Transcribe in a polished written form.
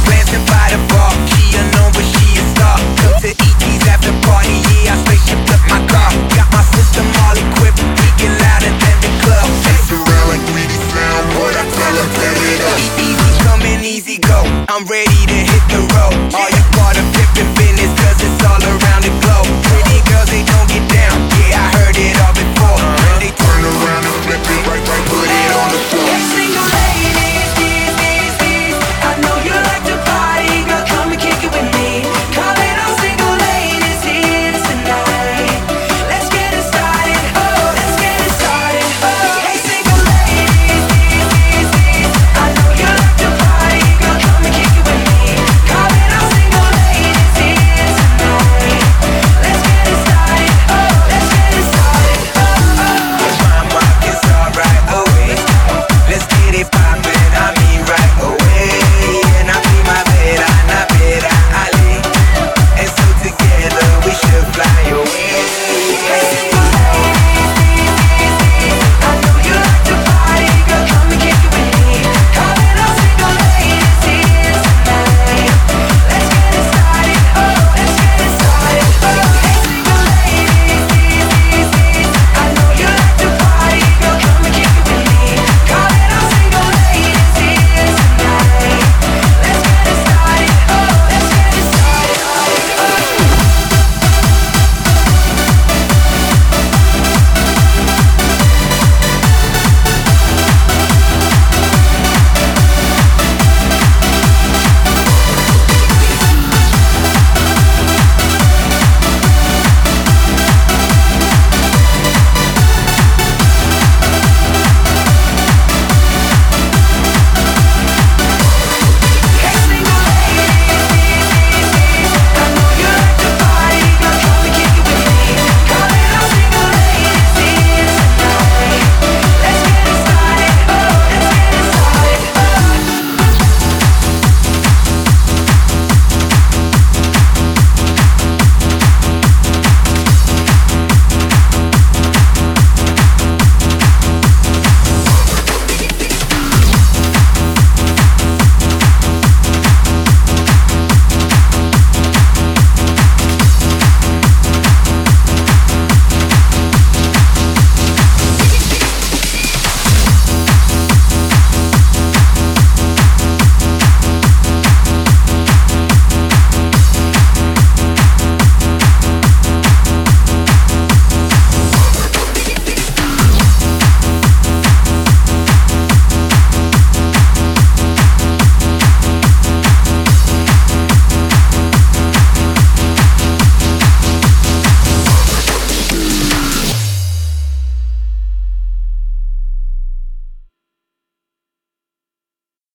glancing by the bar. She unknown but she a star. Come to ET's after party, yeah, I spaceship up my car. Got my system all equipped, peaking louder than the club. Chase around like 3D sound, boy, I tell her turn it up. Easy come and easy go, I'm ready to hit the road. All you part of pimpin' business, cause it's all around.